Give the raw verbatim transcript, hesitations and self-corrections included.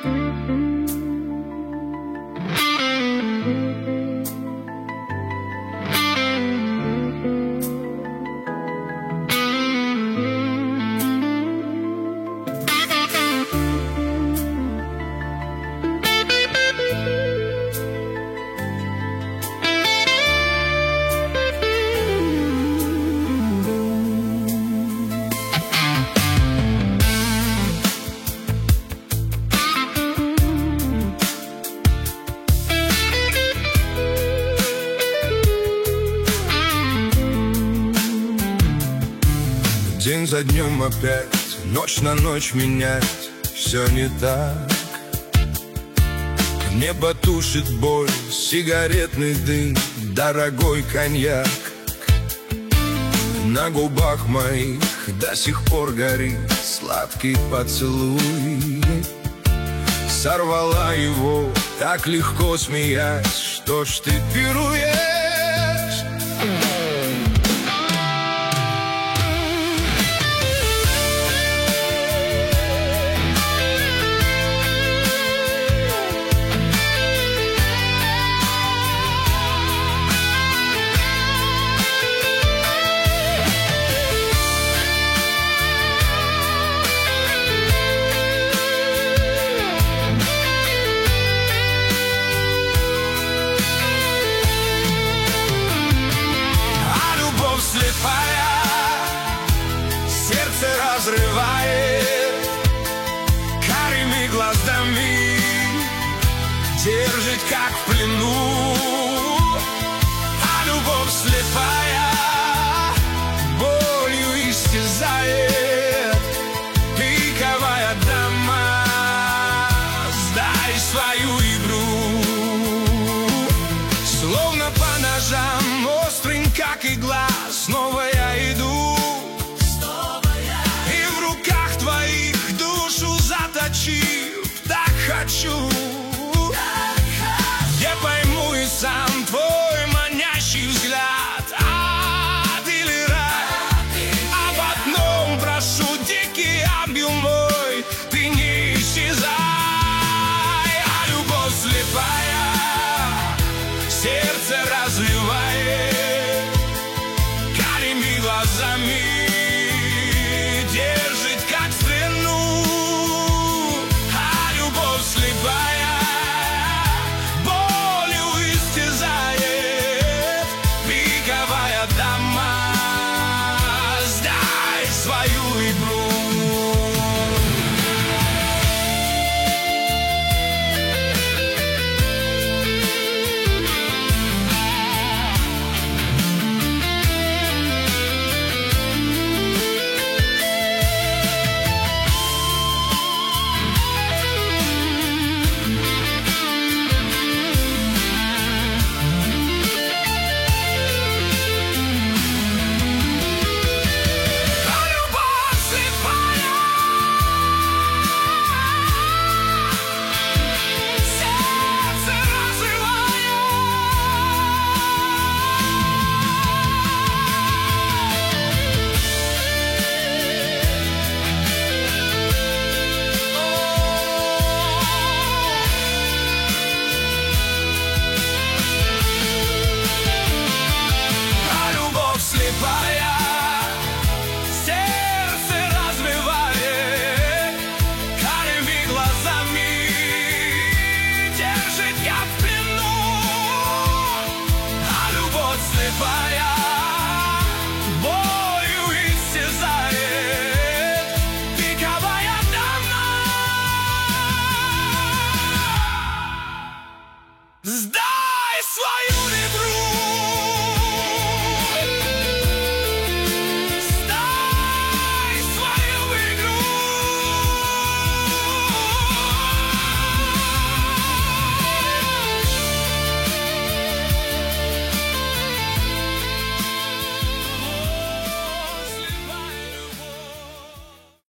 День за днем опять, ночь на ночь менять, все не так. Небо тушит боль, сигаретный дым, дорогой коньяк. На губах моих до сих пор горит сладкий поцелуй. Сорвала его, так легко смеясь, что ж ты пируешь? Сердце разрывает, карими глазами держит, как в плену. А любовь слепая болью истязает, пиковая дама, сдай свою игру. Словно по ножам, острым, как игла, снова я иду. Так хочу, я пойму и сам твой манящий взгляд. Ад или рай, об одном прошу, дикий ангел мой, ты не исчезай. А любовь слепая сердце разливает, карими глазами держит, как в плену. Сдай свою